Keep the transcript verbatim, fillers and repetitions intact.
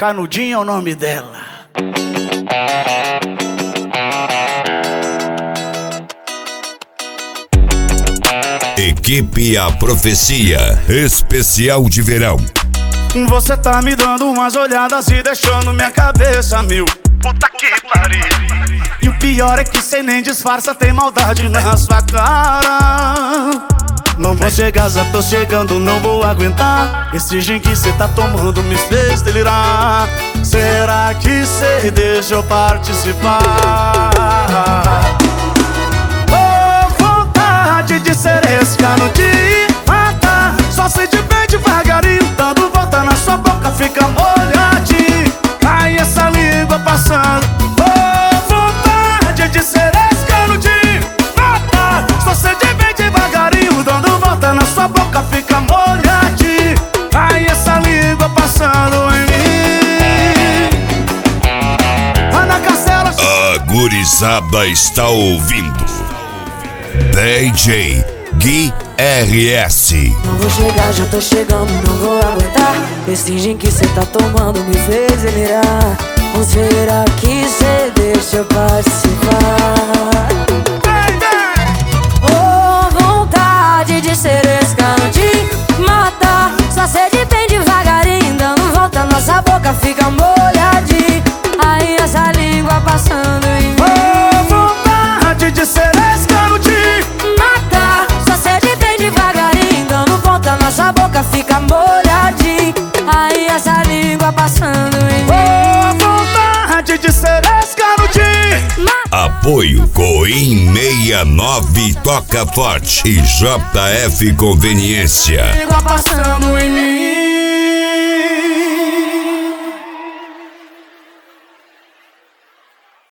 Canudinho é o nome dela. Equipe A Profecia, especial de verão. Você tá me dando umas olhadas e deixando minha cabeça mil. Puta que pariu. E o pior é que cê nem disfarça, tem maldade na sua cara. Não vou chegar, já tô chegando, não vou aguentar. Esse gin que cê tá tomando me fez delirar. Será que cê deixa eu participar? Oh, vontade de ser esse cano de matar. Só sei de bem devagarinho, dando volta na sua boca, fica molhadinho. Cai essa língua passando. Oh, vontade de ser esse cano de matar. Só sei de bem devagarinho, dando volta na sua boca, fica molhadinho. Cai essa língua passando em mim. Ana Castela. A gurizada está ouvindo D J Gui R S. Não vou chegar, já tô chegando, não vou aguentar. Esse gin que cê tá tomando me fez delirar. Ou será que cê deixa eu participar? Oh, vontade de ser esse cano de matar. Só sede bem devagarinho, dando volta, nossa boca fica molhadinha. Aí essa língua passando em mim. Oh, vontade de ser esse cano de matar. Só sede bem devagarinho, dando volta, nossa boca fica molhadinha. Aí essa língua passando em mim. Oh, vontade de ser esse cano de matar. Apoio Coim sessenta e nove Toca Forte e J F Conveniência. Língua passando em mim.